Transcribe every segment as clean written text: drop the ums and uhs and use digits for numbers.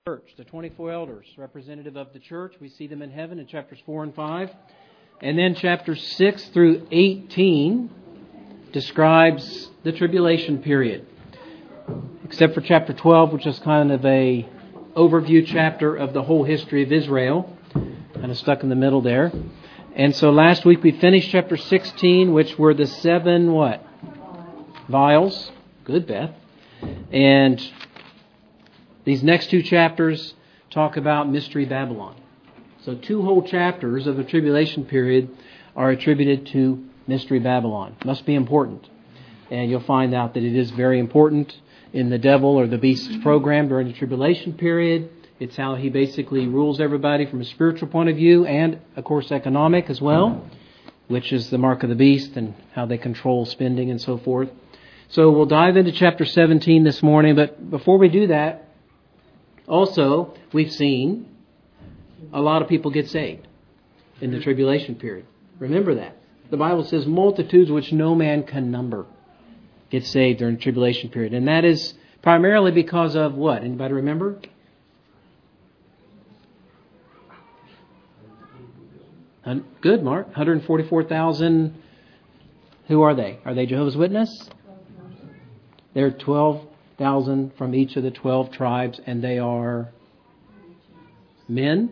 Church, the 24 elders, representative of the church. We see them in heaven in chapters 4 and 5. And then chapters 6 through 18 describes the tribulation period. Except for chapter 12, which is kind of a overview chapter of the whole history of Israel. Kind of stuck in the middle there. And so last week we finished chapter 16, which were the 7 what? Vials. Good, Beth. And these next 2 chapters talk about Mystery Babylon. So 2 whole chapters of the tribulation period are attributed to Mystery Babylon. Must be important. And you'll find out that it is very important in the devil or the beast's program during the tribulation period. It's how he basically rules everybody from a spiritual point of view and, of course, economic as well, which is the mark of the beast and how they control spending and so forth. So we'll dive into chapter 17 this morning. But before we do that, also, we've seen a lot of people get saved in the tribulation period. Remember that. The Bible says multitudes which no man can number get saved during the tribulation period. And that is primarily because of what? Anybody remember? Good, Mark. 144,000. Who are they? Are they Jehovah's Witnesses? They're 12,000 from each of the 12 tribes, and they are men,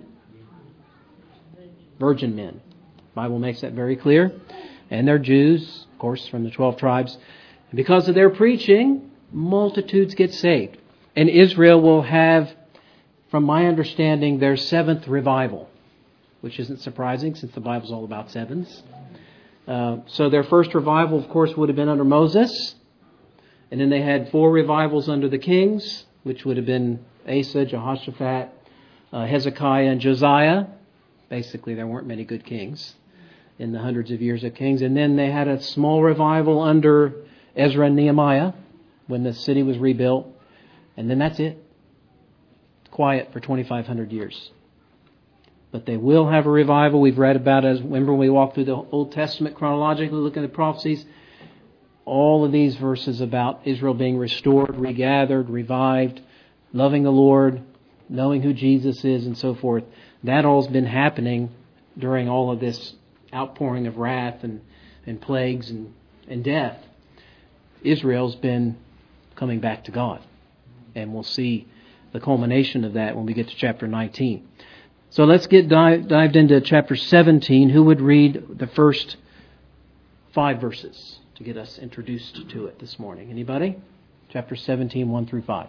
virgin men. The Bible makes that very clear. And they're Jews, of course, from the 12 tribes. And because of their preaching, multitudes get saved. And Israel will have, from my understanding, their 7th revival, which isn't surprising since the Bible's all about 7s. So their first revival, of course, would have been under Moses. And then they had 4 revivals under the kings, which would have been Asa, Jehoshaphat, Hezekiah, and Josiah. Basically, there weren't many good kings in the hundreds of years of kings. And then they had a small revival under Ezra and Nehemiah when the city was rebuilt. And then that's it. Quiet for 2,500 years. But they will have a revival. We've read about it. Remember when we walked through the Old Testament chronologically, looking at the prophecies? All of these verses about Israel being restored, regathered, revived, loving the Lord, knowing who Jesus is, and so forth. That all's been happening during all of this outpouring of wrath and plagues and death. Israel's been coming back to God. And we'll see the culmination of that when we get to chapter 19. So let's get dived into chapter 17. Who would read the first 5 verses to get us introduced to it this morning? Anybody? Chapter 17, 1 through 5.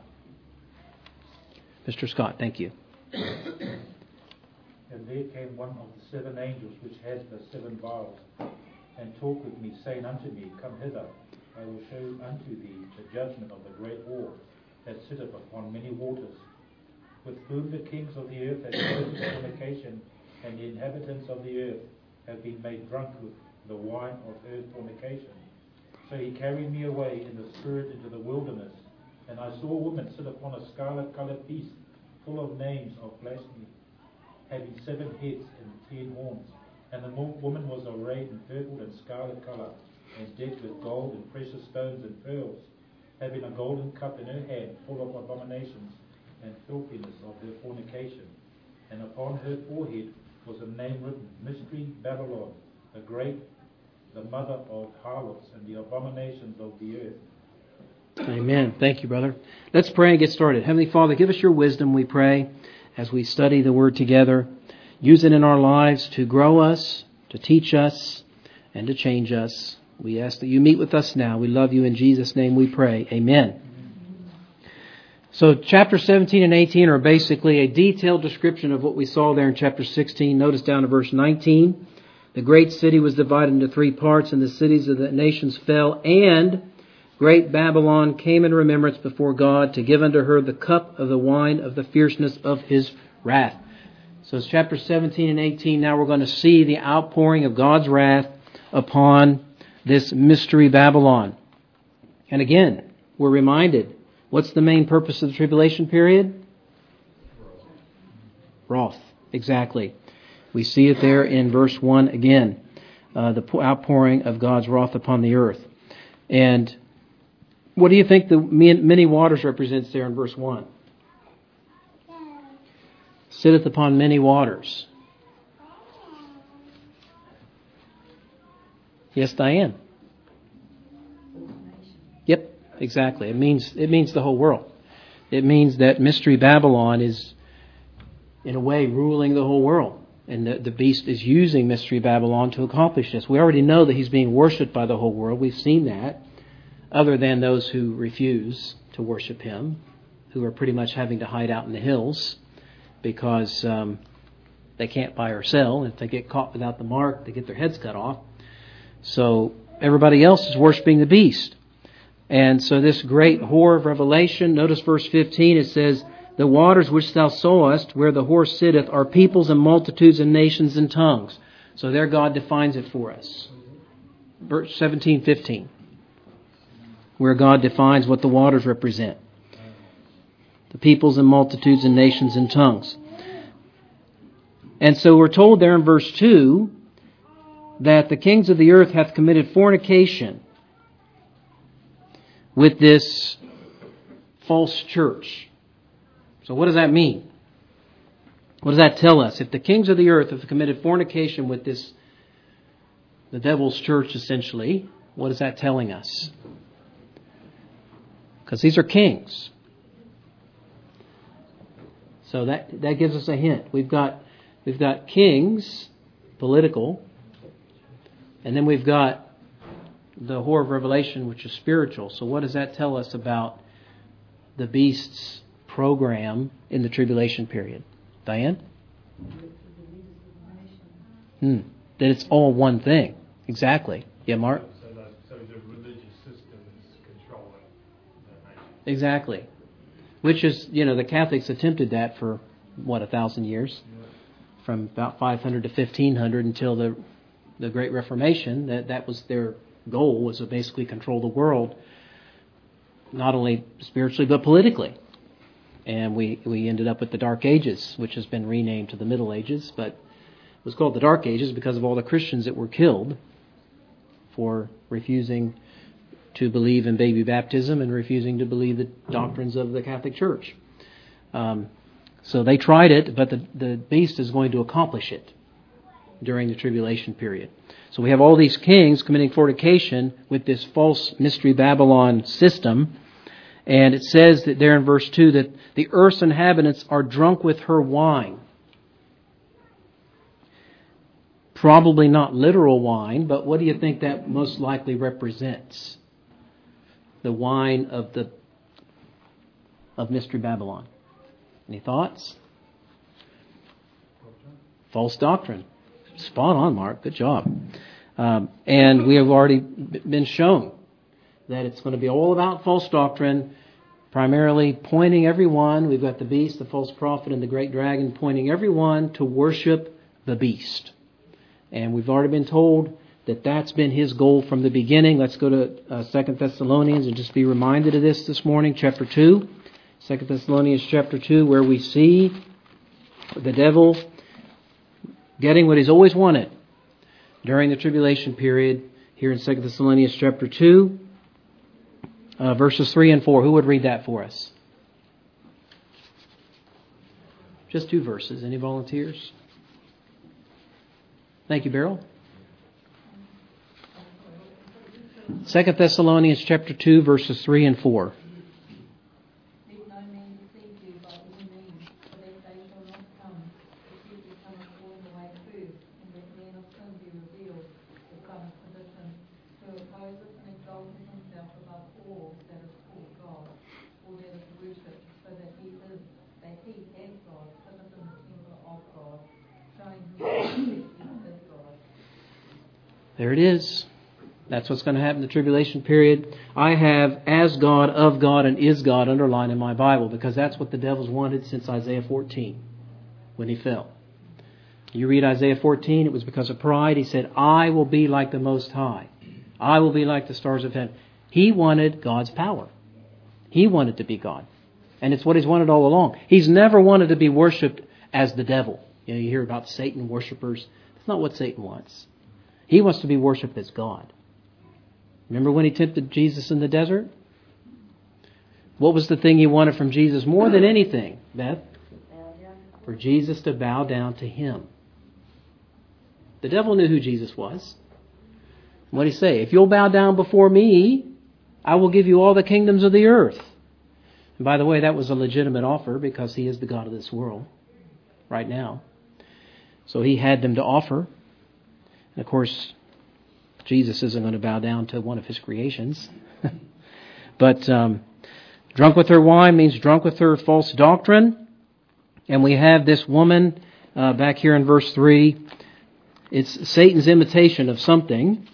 Mr. Scott, thank you. And there came one of the 7 angels which had the 7 vials, and talked with me, saying unto me, Come hither, I will show unto thee the judgment of the great war that sitteth upon many waters, with whom the kings of the earth have committed fornication, and the inhabitants of the earth have been made drunk with the wine of her fornication. So he carried me away in the spirit into the wilderness, and I saw a woman sit upon a scarlet-coloured beast, full of names of blasphemy, having 7 heads and 10 horns. And the woman was arrayed in purple and scarlet colour, and decked with gold and precious stones and pearls, having a golden cup in her hand, full of abominations and filthiness of her fornication. And upon her forehead was a name written, Mystery Babylon, the Great, the mother of harlots and the abominations of the earth. Amen. Thank you, brother. Let's pray and get started. Heavenly Father, give us your wisdom, we pray, as we study the Word together. Use it in our lives to grow us, to teach us, and to change us. We ask that you meet with us now. We love you. In Jesus' name we pray. Amen. So chapter 17 and 18 are basically a detailed description of what we saw there in chapter 16. Notice down to verse 19. The great city was divided into 3 parts, and the cities of the nations fell, and great Babylon came in remembrance before God to give unto her the cup of the wine of the fierceness of his wrath. So it's chapter 17 and 18. Now we're going to see the outpouring of God's wrath upon this mystery Babylon. And again, we're reminded, what's the main purpose of the tribulation period? Wrath. Exactly. We see it there in verse 1 again. The outpouring of God's wrath upon the earth. And what do you think the many waters represents there in verse 1? Sitteth upon many waters. Yes, Diane? Yep, exactly. It means the whole world. It means that Mystery Babylon is, in a way, ruling the whole world. And the beast is using Mystery Babylon to accomplish this. We already know that he's being worshipped by the whole world. We've seen that, other than those who refuse to worship him, who are pretty much having to hide out in the hills because they can't buy or sell. If they get caught without the mark, they get their heads cut off. So everybody else is worshiping the beast. And so this great whore of Revelation, notice verse 15, it says, the waters which thou sawest, where the whore sitteth, are peoples and multitudes and nations and tongues. So there God defines it for us. Verse 17, 15. Where God defines what the waters represent. The peoples and multitudes and nations and tongues. And so we're told there in verse 2 that the kings of the earth hath committed fornication with this false church. So what does that mean? What does that tell us? If the kings of the earth have committed fornication with this, the devil's church essentially, what is that telling us? Because these are kings. So that gives us a hint. We've got kings, political, and then we've got the whore of Revelation, which is spiritual. So what does that tell us about the beast's program in the tribulation period? Diane? That it's all one thing. Exactly. Yeah, Mark? So the religious system is controlling the nation. Exactly. Which is, the Catholics attempted that for, 1,000 years? From about 500 to 1500 until the Great Reformation. That was their goal, was to basically control the world, not only spiritually but politically. And we ended up with the Dark Ages, which has been renamed to the Middle Ages, but it was called the Dark Ages because of all the Christians that were killed for refusing to believe in baby baptism and refusing to believe the doctrines of the Catholic Church. So they tried it, but the beast is going to accomplish it during the tribulation period. So we have all these kings committing fornication with this false Mystery Babylon system. And it says that there in verse 2 that the earth's inhabitants are drunk with her wine. Probably not literal wine, but what do you think that most likely represents? The wine of Mystery Babylon. Any thoughts? False doctrine. Spot on, Mark. Good job. And we have already been shown that it's going to be all about false doctrine, primarily pointing everyone, we've got the beast, the false prophet, and the great dragon, pointing everyone to worship the beast. And we've already been told that that's been his goal from the beginning. Let's go to 2 Thessalonians and just be reminded of this morning, chapter 2. 2 Thessalonians chapter 2, where we see the devil getting what he's always wanted during the tribulation period here in 2 Thessalonians chapter 2. Verses 3 and 4. Who would read that for us? Just 2 verses. Any volunteers? Thank you, Beryl. 2 Thessalonians chapter 2, verses 3 and 4. Let no man deceive you by any means, for that day shall not come, except there come a falling away first, and that man of sin be revealed, the son of perdition, who opposeth and exalteth himself above all that is called God, or that is worshipped, so that he as God, sitteth in the temple of God, showing himself as God. There it is. That's what's going to happen in the tribulation period. I have as God, of God, and is God underlined in my Bible because that's what the devil's wanted since Isaiah 14 when he fell. You read Isaiah 14, it was because of pride. He said, I will be like the Most High. I will be like the stars of heaven. He wanted God's power. He wanted to be God. And it's what he's wanted all along. He's never wanted to be worshipped as the devil. You hear about Satan worshipers. That's not what Satan wants. He wants to be worshipped as God. Remember when he tempted Jesus in the desert? What was the thing he wanted from Jesus more than anything, Beth? for Jesus to bow down to him. The devil knew who Jesus was. What did he say? If you'll bow down before me, I will give you all the kingdoms of the earth. And by the way, that was a legitimate offer because he is the God of this world right now. So he had them to offer. And of course, Jesus isn't going to bow down to one of his creations. But drunk with her wine means drunk with her false doctrine. And we have this woman back here in verse 3. It's Satan's imitation of something.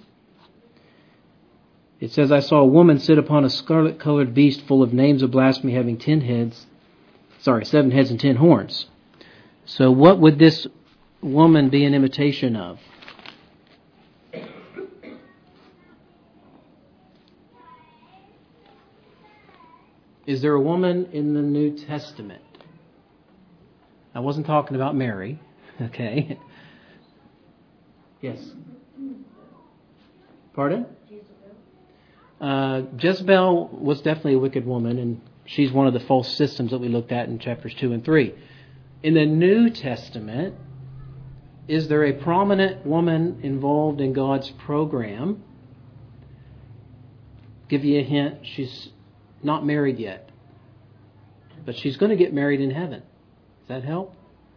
It says, I saw a woman sit upon a scarlet-colored beast full of names of blasphemy having 7 heads and 10 horns. So what would this woman be an imitation of? Is there a woman in the New Testament? I wasn't talking about Mary. Okay. Yes. Pardon? Jezebel was definitely a wicked woman, and she's one of the false systems that we looked at in chapters 2 and 3. In the New Testament, is there a prominent woman involved in God's program? Give you a hint, she's not married yet, but she's going to get married in heaven. Does that help?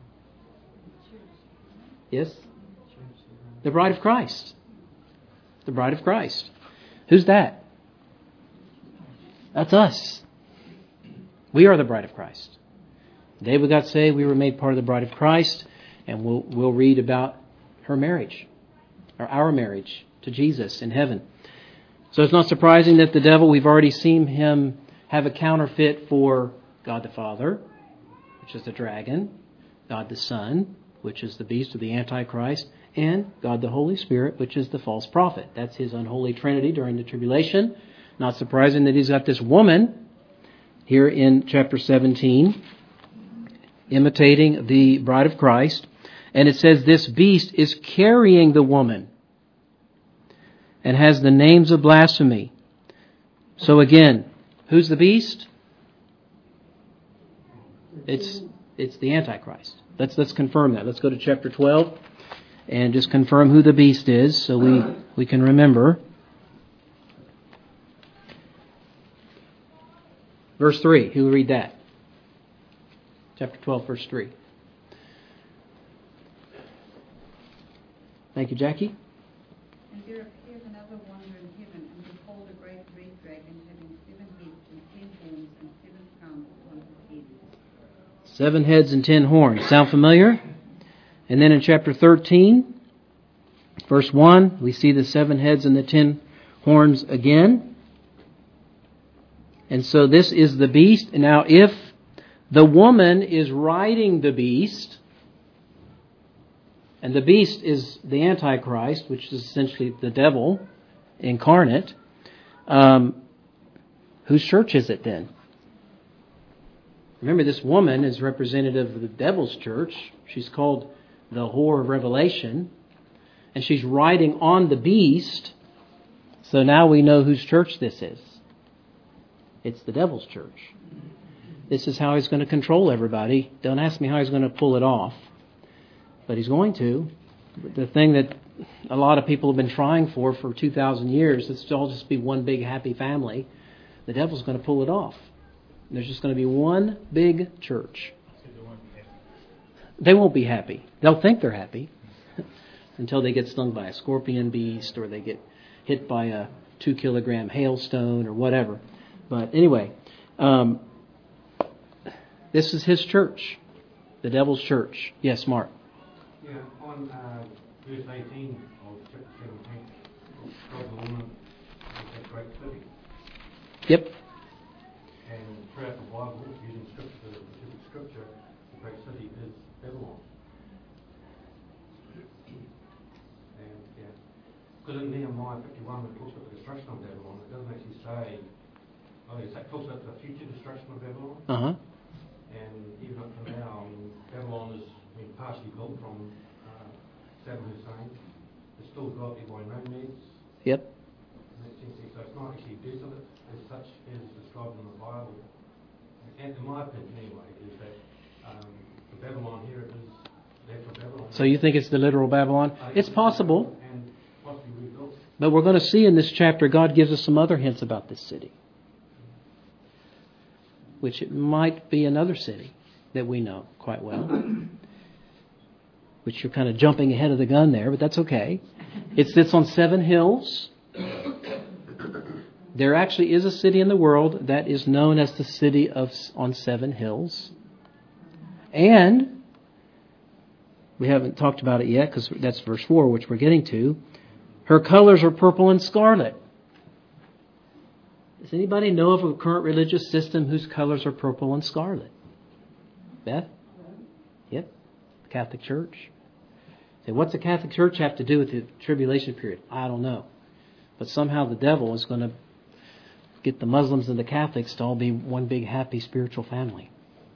Yes? The bride of Christ. The bride of Christ. Who's that? That's us. We are the bride of Christ. The day we got saved, we were made part of the bride of Christ, and we'll read about her marriage, or our marriage to Jesus in heaven. So it's not surprising that the devil, we've already seen him have a counterfeit for God the Father, which is the dragon, God the Son, which is the beast or the Antichrist, and God the Holy Spirit, which is the false prophet. That's his unholy trinity during the tribulation. Not surprising that he's got this woman here in chapter 17, imitating the bride of Christ. And it says this beast is carrying the woman and has the names of blasphemy. So again, who's the beast? It's the Antichrist. Let's confirm that. Let's go to chapter 12 and just confirm who the beast is so we can remember. Verse 3. Who will read that? Chapter 12, verse 3. Thank you, Jackie. And there appeared another wonder in heaven, and behold, a great red dragon having 7 heads and 10 horns and 7 crowns upon his head. 7 heads and 10 horns. Sound familiar? And then in chapter 13, verse 1, we see the 7 heads and the 10 horns again. And so this is the beast. Now if the woman is riding the beast, and the beast is the Antichrist, which is essentially the devil incarnate, whose church is it then? Remember, this woman is representative of the devil's church. She's called the whore of Revelation, and she's riding on the beast. So now we know whose church this is. It's the devil's church. This is how he's going to control everybody. Don't ask me how he's going to pull it off, but he's going to. The thing that a lot of people have been trying for 2,000 years, it's all just be one big happy family. The devil's going to pull it off. There's just going to be one big church. They won't be happy. They'll think they're happy until they get stung by a scorpion beast or they get hit by a 2-kilogram hailstone or whatever. But anyway, this is his church, the devil's church. Yes, Mark. Yeah, on verse 18 of chapter 17, God the woman is a great city. Yep. And throughout the Bible, using scripture, the specific scripture, the great city is Babylon. And yeah, because in Nehemiah 51, it talks about the destruction of Babylon. It doesn't actually say. It talks about the future destruction of Babylon. Uh-huh. And even up to now, Babylon has been partially built from Saddam Hussein. It's still godly by no means. Yep. So it's not actually desolate as such as described in the Bible. And in my opinion, anyway, is that the Babylon here So you think it's the literal Babylon? It's possible. And possibly rebuilt. But we're going to see in this chapter, God gives us some other hints about this city. Which it might be another city that we know quite well. Which you're kind of jumping ahead of the gun there, but that's okay. It sits on 7 hills. There actually is a city in the world that is known as the city on 7 hills. And we haven't talked about it yet because that's verse 4, which we're getting to. Her colors are purple and scarlet. Does anybody know of a current religious system whose colors are purple and scarlet? Beth? Yep. The Catholic Church. Say, what's the Catholic Church have to do with the tribulation period? I don't know. But somehow the devil is going to get the Muslims and the Catholics to all be one big happy spiritual family.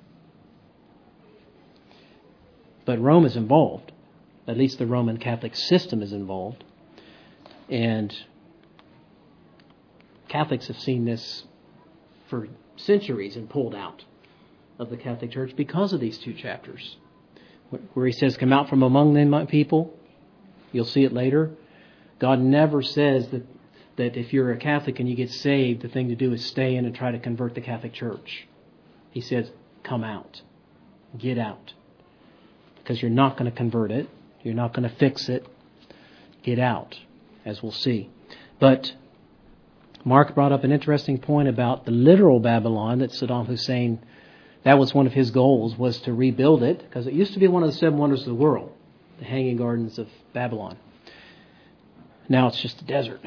But Rome is involved. At least the Roman Catholic system is involved. And Catholics have seen this for centuries and pulled out of the Catholic Church because of these 2 chapters. Where he says, come out from among them, my people. You'll see it later. God never says that if you're a Catholic and you get saved, the thing to do is stay in and try to convert the Catholic Church. He says, come out. Get out. Because you're not going to convert it. You're not going to fix it. Get out, as we'll see. But Mark brought up an interesting point about the literal Babylon that Saddam Hussein, that was one of his goals, was to rebuild it, because it used to be one of the 7 wonders of the world, the Hanging Gardens of Babylon. Now it's just a desert.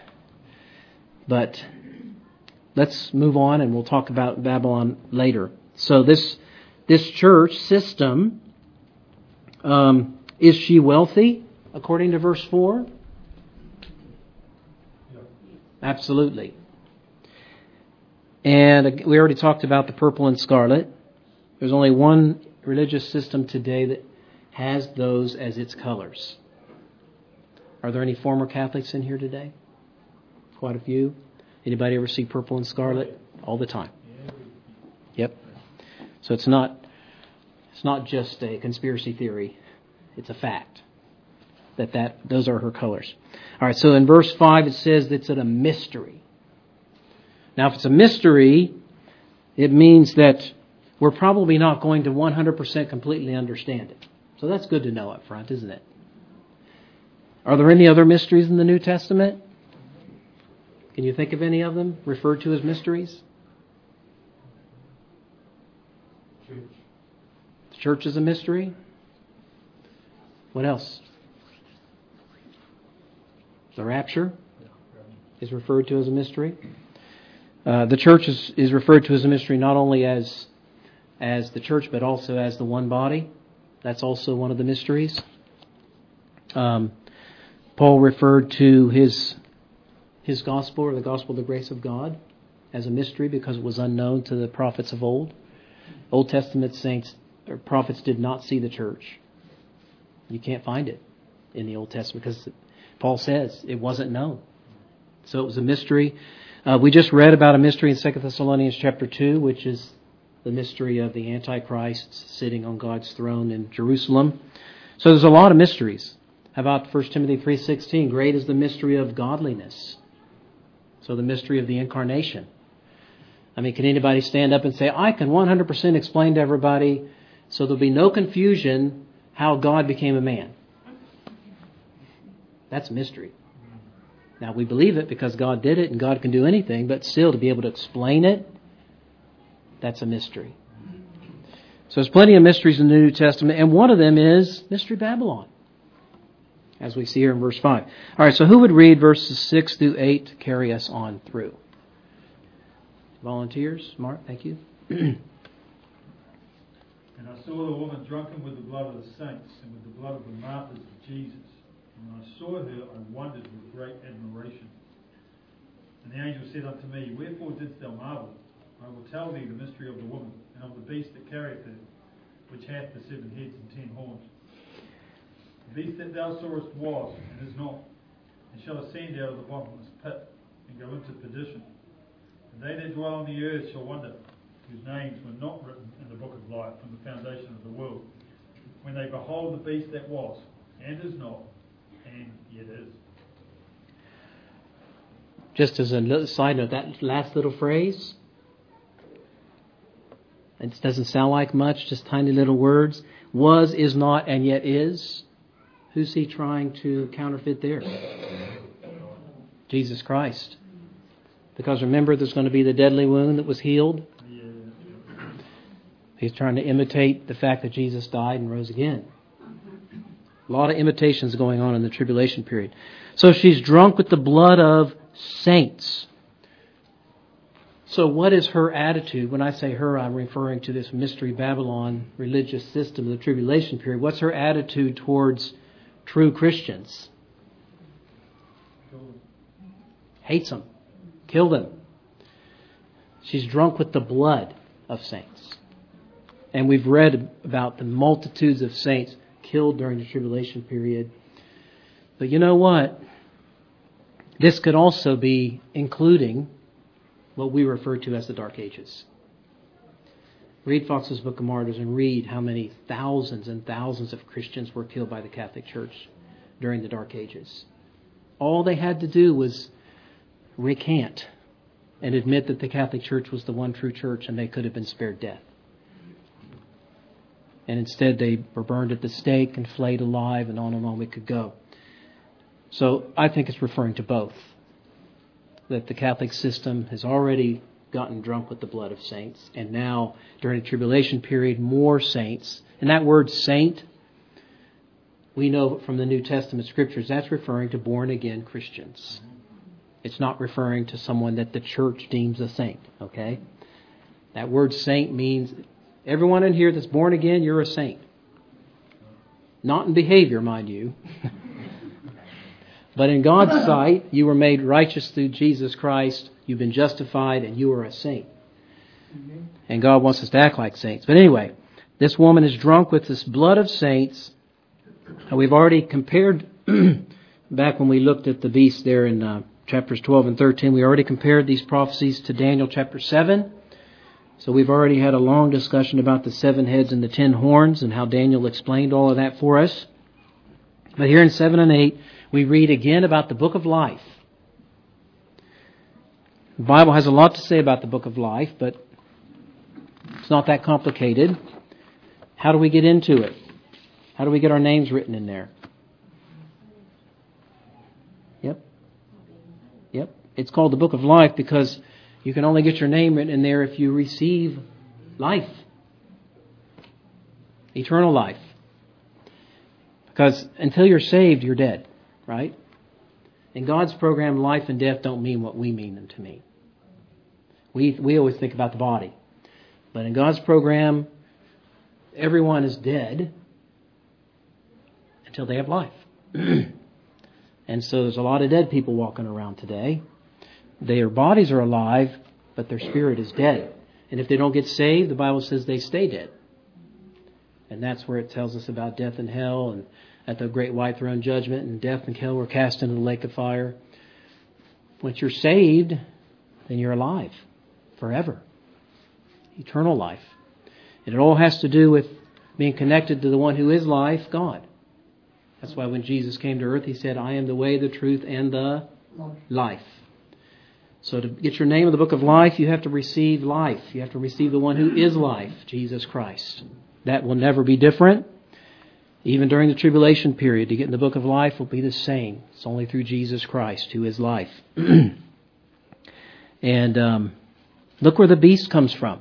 But let's move on and we'll talk about Babylon later. So this church system, is she wealthy, according to verse 4? Absolutely. And we already talked about the purple and scarlet. There's only one religious system today that has those as its colors. Are there any former Catholics in here today? Quite a few. Anybody ever see purple and scarlet? All the time. Yep. So it's not just a conspiracy theory. It's a fact that those are her colors. All right, so in verse 5 it says it's a mystery. Now, if it's a mystery, it means that we're probably not going to 100% completely understand it. So that's good to know up front, isn't it? Are there any other mysteries in the New Testament? Can you think of any of them referred to as mysteries? Church. The church is a mystery. What else? The rapture is referred to as a mystery. The church is referred to as a mystery not only as the church, but also as the one body. That's also one of the mysteries. Paul referred to his gospel, or the gospel of the grace of God, as a mystery because it was unknown to the prophets of old. Old Testament saints or prophets did not see the church. You can't find it in the Old Testament because Paul says it wasn't known. So it was a mystery. We just read about a mystery in 2 Thessalonians chapter 2, which is the mystery of the Antichrist sitting on God's throne in Jerusalem. So there's a lot of mysteries. How about 1 Timothy 3:16? Great is the mystery of godliness. So the mystery of the incarnation. I mean, can anybody stand up and say, I can 100% explain to everybody so there'll be no confusion how God became a man? That's a mystery. Now, we believe it because God did it and God can do anything, but still to be able to explain it, that's a mystery. So there's plenty of mysteries in the New Testament, and one of them is Mystery Babylon, as we see here in verse 5. All right, so who would read verses 6 through 8 to carry us on through? Volunteers? Mark, thank you. And I saw the woman drunken with the blood of the saints and with the blood of the martyrs of Jesus. And when I saw her, I wondered with great admiration. And the angel said unto me, Wherefore didst thou marvel? I will tell thee the mystery of the woman, and of the beast that carrieth her, which hath the 7 heads and 10 horns. The beast that thou sawest was, and is not, and shall ascend out of the bottomless pit, and go into perdition. And they that dwell on the earth shall wonder, whose names were not written in the book of life from the foundation of the world, when And they behold the beast that was, and is not, and yet is. Just as a little side note, that last little phrase, it doesn't sound like much, just tiny little words. Was, is not, and yet is. Who's he trying to counterfeit there? Jesus Christ. Because remember, there's going to be the deadly wound that was healed. He's trying to imitate the fact that Jesus died and rose again. A lot of imitations going on in the tribulation period. So she's drunk with the blood of saints. So what is her attitude? When I say her, I'm referring to this Mystery Babylon religious system of the tribulation period. What's her attitude towards true Christians? Hates them. Kill them. She's drunk with the blood of saints. And we've read about the multitudes of saints killed during the tribulation period. But you know what? This could also be including what we refer to as the Dark Ages. Read Fox's Book of Martyrs and read how many thousands and thousands of Christians were killed by the Catholic Church during the Dark Ages. All they had to do was recant and admit that the Catholic Church was the one true church, and they could have been spared death. And instead they were burned at the stake and flayed alive, and on we could go. So I think it's referring to both. That the Catholic system has already gotten drunk with the blood of saints, and now during the tribulation period, more saints. And that word saint, we know from the New Testament scriptures, that's referring to born again Christians. It's not referring to someone that the church deems a saint, okay? That word saint means everyone in here that's born again, you're a saint. Not in behavior, mind you. But in God's sight, you were made righteous through Jesus Christ. You've been justified, and you are a saint. And God wants us to act like saints. But anyway, this woman is drunk with this blood of saints. And we've already compared, back when we looked at the beast there in chapters 12 and 13, we already compared these prophecies to Daniel chapter 7. So we've already had a long discussion about the 7 heads and the 10 horns and how Daniel explained all of that for us. But here in 7 and 8, we read again about the book of life. The Bible has a lot to say about the book of life, but it's not that complicated. How do we get into it? How do we get our names written in there? Yep. It's called the book of life because you can only get your name written in there if you receive life. Eternal life. Because until you're saved, you're dead. Right? In God's program, life and death don't mean what we mean them to mean. We always think about the body. But in God's program, everyone is dead until they have life. And so there's a lot of dead people walking around today. Their bodies are alive, but their spirit is dead. And if they don't get saved, the Bible says they stay dead. And that's where it tells us about death and hell, and at the great white throne judgment, and death and hell were cast into the lake of fire. Once you're saved, then you're alive forever. Eternal life. And it all has to do with being connected to the one who is life, God. That's why when Jesus came to earth, he said, I am the way, the truth, and the life. So to get your name in the book of life, you have to receive life. You have to receive the one who is life, Jesus Christ. That will never be different. Even during the tribulation period, to get in the book of life will be the same. It's only through Jesus Christ, who is life. And look where the beast comes from.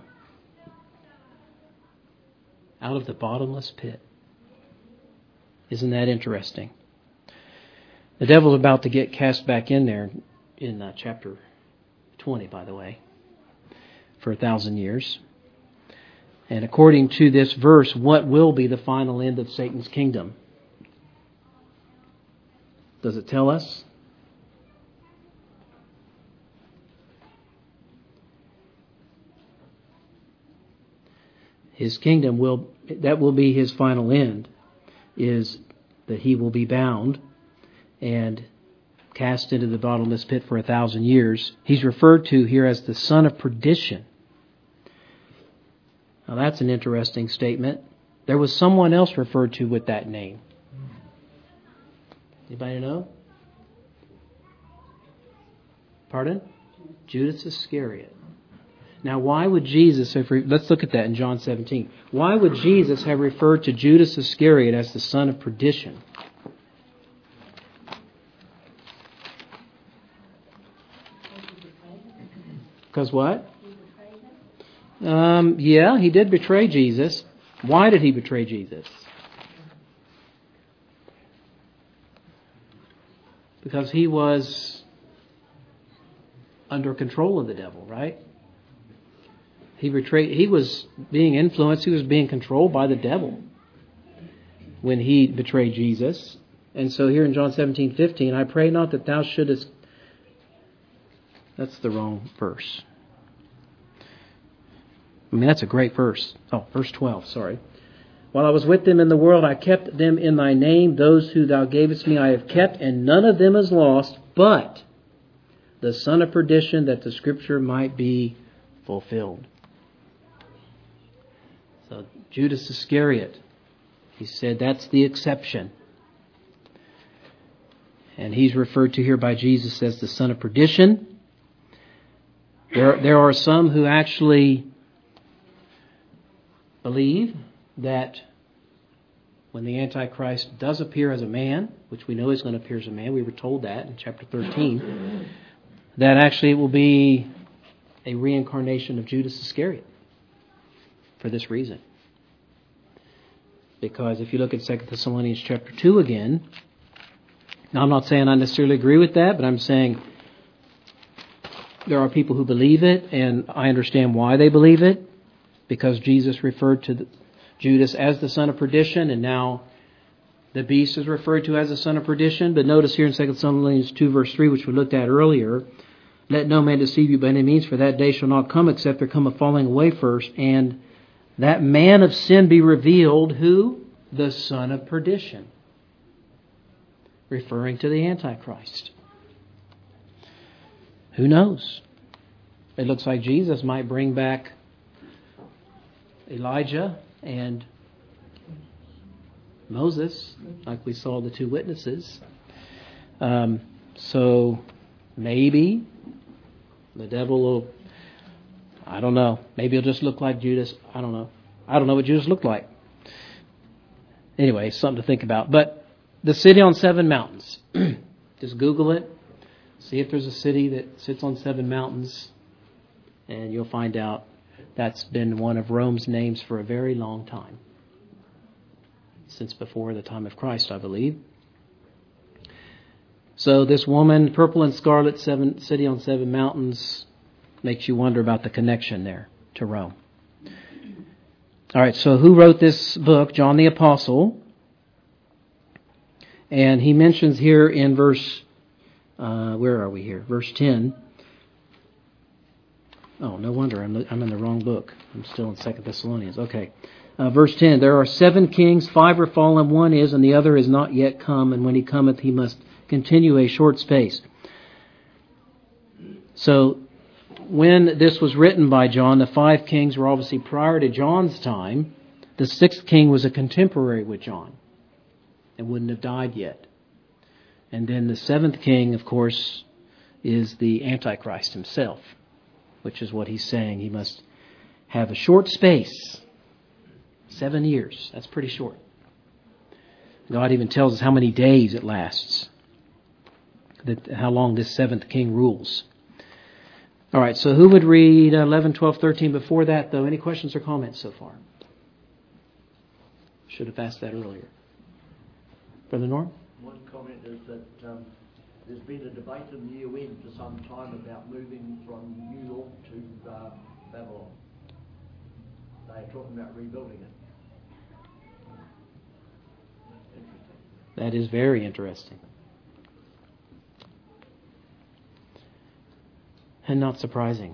Out of the bottomless pit. Isn't that interesting? The devil's about to get cast back in there in chapter 20, by the way, for 1,000 years. And according to this verse, what will be the final end of Satan's kingdom? Does it tell us? His kingdom that will be his final end, is that he will be bound and cast into the bottomless pit for 1,000 years. He's referred to here as the son of perdition. Now that's an interesting statement. There was someone else referred to with that name. Anybody know? Pardon? Judas Iscariot. Now, why would Jesus have... Let's look at that in John 17. Why would Jesus have referred to Judas Iscariot as the son of perdition? Because what? Yeah, he did betray Jesus. Why did he betray Jesus? Because he was under control of the devil, right? He was being influenced, he was being controlled by the devil when he betrayed Jesus. And so here in John 17:15, I pray not that thou shouldest... That's the wrong verse. I mean, that's a great verse. Oh, verse 12, sorry. While I was with them in the world, I kept them in thy name. Those who thou gavest me I have kept, and none of them is lost, but the son of perdition, that the scripture might be fulfilled. So Judas Iscariot, he said that's the exception. And he's referred to here by Jesus as the son of perdition. There are some who actually believe that when the Antichrist does appear as a man, which we know he's going to appear as a man, we were told that in chapter 13, that actually it will be a reincarnation of Judas Iscariot for this reason. Because if you look at 2 Thessalonians chapter 2 again, now I'm not saying I necessarily agree with that, but I'm saying there are people who believe it, and I understand why they believe it, because Jesus referred to Judas as the son of perdition, and now the beast is referred to as the son of perdition. But notice here in 2 Thessalonians 2 verse 3, which we looked at earlier, let no man deceive you by any means, for that day shall not come except there come a falling away first, and that man of sin be revealed, who? The son of perdition. Referring to the Antichrist. Who knows? It looks like Jesus might bring back Elijah and Moses, like we saw the two witnesses. So maybe the devil will, I don't know, maybe he'll just look like Judas. I don't know. I don't know what Judas looked like. Anyway, something to think about. But the city on 7 mountains. Just Google it. See if there's a city that sits on 7 mountains. And you'll find out that's been one of Rome's names for a very long time. Since before the time of Christ, I believe. So this woman, purple and scarlet, city on 7 mountains, makes you wonder about the connection there to Rome. All right, so who wrote this book? John the Apostle. And he mentions here in verse, where are we here? Verse 10. Oh, no wonder. I'm in the wrong book. I'm still in 2 Thessalonians. Okay. Verse 10. There are 7 kings, 5 are fallen, 1 is, and the other is not yet come. And when he cometh, he must continue a short space. So, when this was written by John, the 5 kings were obviously prior to John's time. The 6th king was a contemporary with John and wouldn't have died yet. And then the 7th king, of course, is the Antichrist himself, which is what he's saying. He must have a short space. 7 years. That's pretty short. God even tells us how many days it lasts. How long this 7th king rules. All right, so who would read 11, 12, 13 before that, though? Any questions or comments so far? Should have asked that earlier. Brother Norm? One comment is that there's been a debate in the UN for some time about moving from New York to Babylon. They're talking about rebuilding it. Interesting. That is very interesting. And not surprising.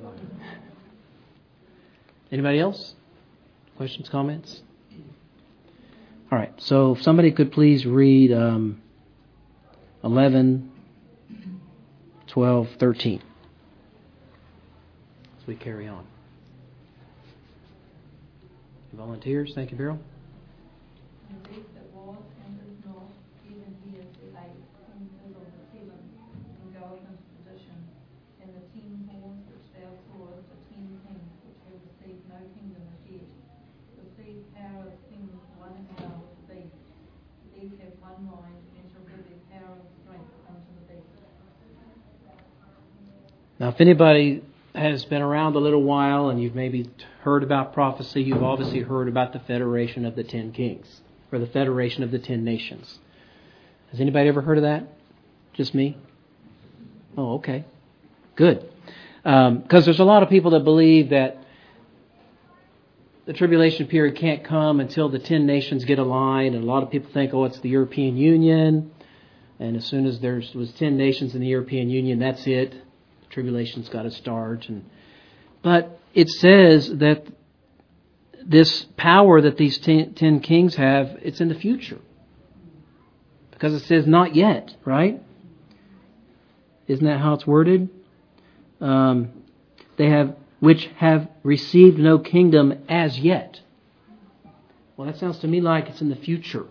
Anybody else? Questions, comments? All right, so if somebody could please read 11, 12, 13 as we carry on. Volunteers, thank you, Beryl. one mind, and shall give their power and strength unto the beast. Now, if anybody has been around a little while and you've maybe heard about prophecy, you've obviously heard about the Federation of the 10 Kings, or the Federation of the 10 Nations. Has anybody ever heard of that? Just me? Oh, okay. Good. Because there's a lot of people that believe that the tribulation period can't come until the 10 nations get aligned, and a lot of people think, oh, it's the European Union, and as soon as was 10 nations in the European Union, that's it. The tribulation's got to start. But it says that this power that these 10 kings have, it's in the future. Because it says not yet, right? Isn't that how it's worded? Which have received no kingdom as yet. Well, that sounds to me like it's in the future.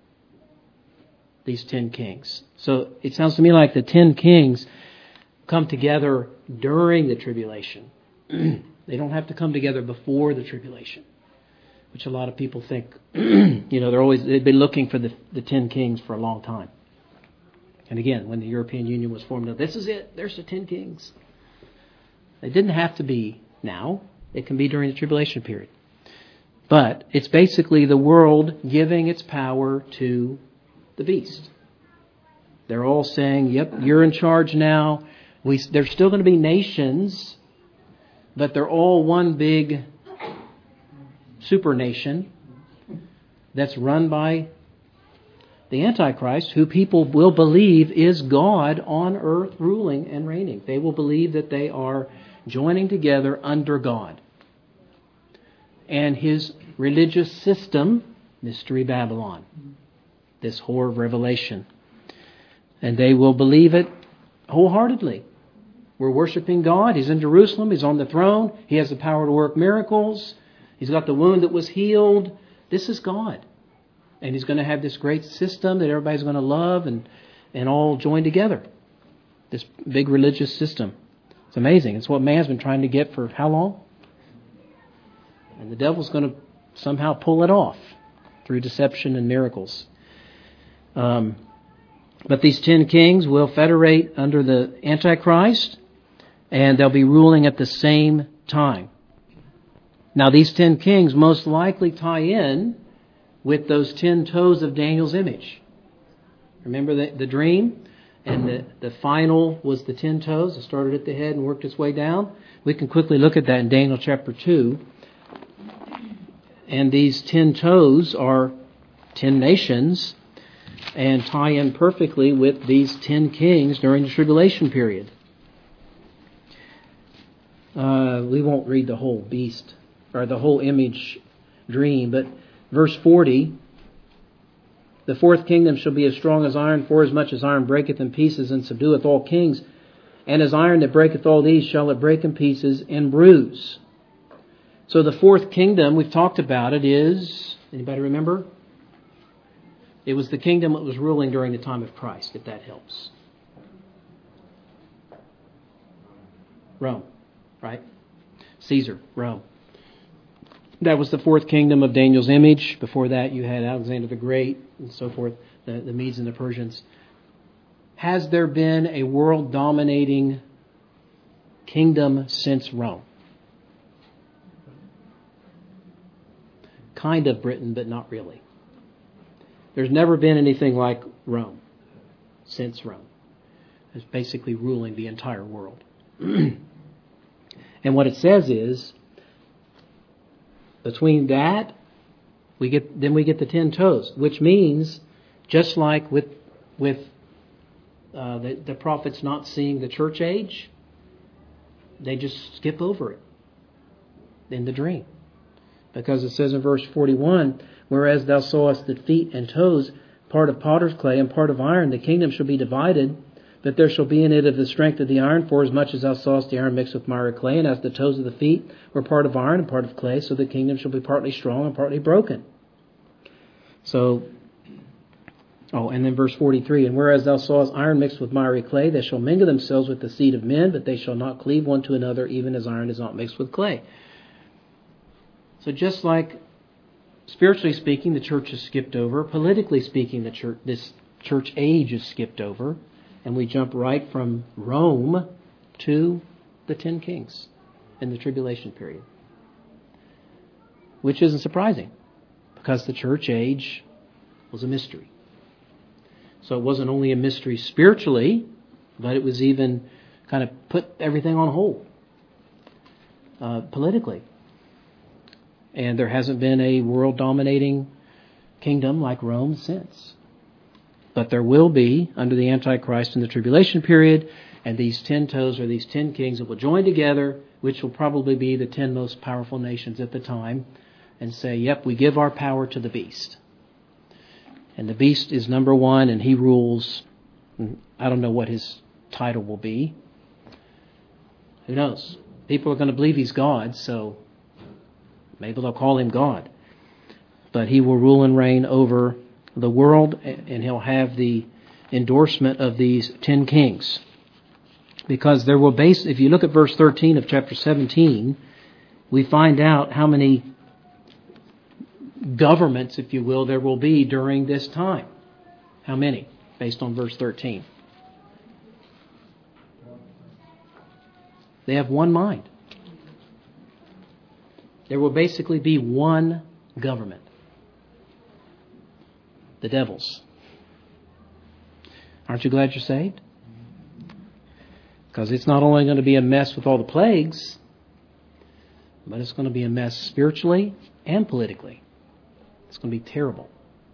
These 10 kings. So it sounds to me like the 10 kings come together during the tribulation. They don't have to come together before the tribulation, which a lot of people think. They've been looking for the 10 kings for a long time. And again, when the European Union was formed, this is it. There's the 10 kings. It didn't have to be now. It can be during the tribulation period. But it's basically the world giving its power to the beast. They're all saying, yep, you're in charge now. There's still going to be nations, but they're all one big super nation that's run by the Antichrist, who people will believe is God on earth ruling and reigning. They will believe that they are joining together under God. And his religious system, Mystery Babylon, this whore of Revelation. And they will believe it wholeheartedly. We're worshiping God. He's in Jerusalem. He's on the throne. He has the power to work miracles. He's got the wound that was healed. This is God. And he's going to have this great system that everybody's going to love and all join together. This big religious system. It's amazing. It's what man's been trying to get for how long? And the devil's going to somehow pull it off through deception and miracles. But these 10 kings will federate under the Antichrist, and they'll be ruling at the same time. Now, these 10 kings most likely tie in with those 10 toes of Daniel's image. Remember the dream? And the final was the 10 toes. It started at the head and worked its way down. We can quickly look at that in Daniel chapter 2. And these 10 toes are 10 nations and tie in perfectly with these 10 kings during the tribulation period. We won't read the whole beast or the whole image dream, but verse 40, the fourth kingdom shall be as strong as iron, forasmuch as iron breaketh in pieces and subdueth all kings. And as iron that breaketh all these shall it break in pieces and bruise. So the fourth kingdom, we've talked about it, is, anybody remember? It was the kingdom that was ruling during the time of Christ, if that helps. Rome, right? Caesar, Rome. That was the fourth kingdom of Daniel's image. Before that, you had Alexander the Great and so forth, the Medes and the Persians. Has there been a world-dominating kingdom since Rome? Kind of Britain, but not really. There's never been anything like Rome since Rome. It's basically ruling the entire world. And what it says is, between that, we get the 10 toes, which means, just like with the prophets not seeing the church age, they just skip over it in the dream. Because it says in verse 41, whereas thou sawest the feet and toes, part of potter's clay and part of iron, the kingdom shall be divided, but there shall be in it of the strength of the iron, for as much as thou sawest the iron mixed with miry clay, and as the toes of the feet were part of iron and part of clay, so the kingdom shall be partly strong and partly broken. So, and then verse 43, and whereas thou sawest iron mixed with miry clay, they shall mingle themselves with the seed of men, but they shall not cleave one to another, even as iron is not mixed with clay. So just like spiritually speaking, the church is skipped over. Politically speaking, the church, this church age is skipped over, and we jump right from Rome to the 10 kings in the tribulation period. Which isn't surprising, because the church age was a mystery. So it wasn't only a mystery spiritually, but it was even kind of put everything on hold politically. And there hasn't been a world-dominating kingdom like Rome since. But there will be under the Antichrist in the tribulation period, and these 10 toes, or these 10 kings, that will join together, which will probably be the 10 most powerful nations at the time, and say, yep, we give our power to the beast. And the beast is number one, and he rules. I don't know what his title will be. Who knows? People are going to believe he's God, so maybe they'll call him God. But he will rule and reign over the world, and he'll have the endorsement of these 10 kings. Because there will if you look at verse 13 of chapter 17, we find out how many governments, if you will, there will be during this time. How many? Based on verse 13. They have one mind. There will basically be one government. The devil's. Aren't you glad you're saved? Because it's not only going to be a mess with all the plagues, but it's going to be a mess spiritually and politically. It's going to be terrible.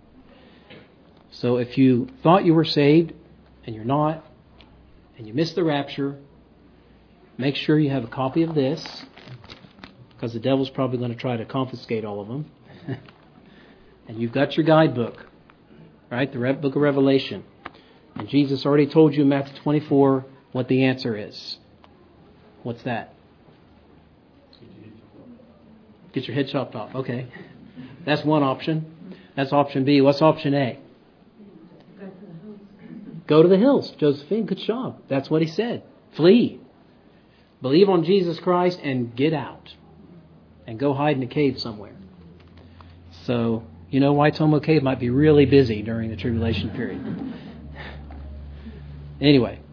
So if you thought you were saved and you're not, and you missed the rapture, make sure you have a copy of this, because the devil's probably going to try to confiscate all of them. And you've got your guidebook, right? The book of Revelation. And Jesus already told you in Matthew 24 what the answer is. What's that? Get your head chopped off. Okay. That's one option. That's option B. What's option A? Go to the hills. Josephine, good job. That's what he said. Flee. Believe on Jesus Christ and get out. And go hide in a cave somewhere. So, you know, Waitomo Cave might be really busy during the tribulation period. Anyway,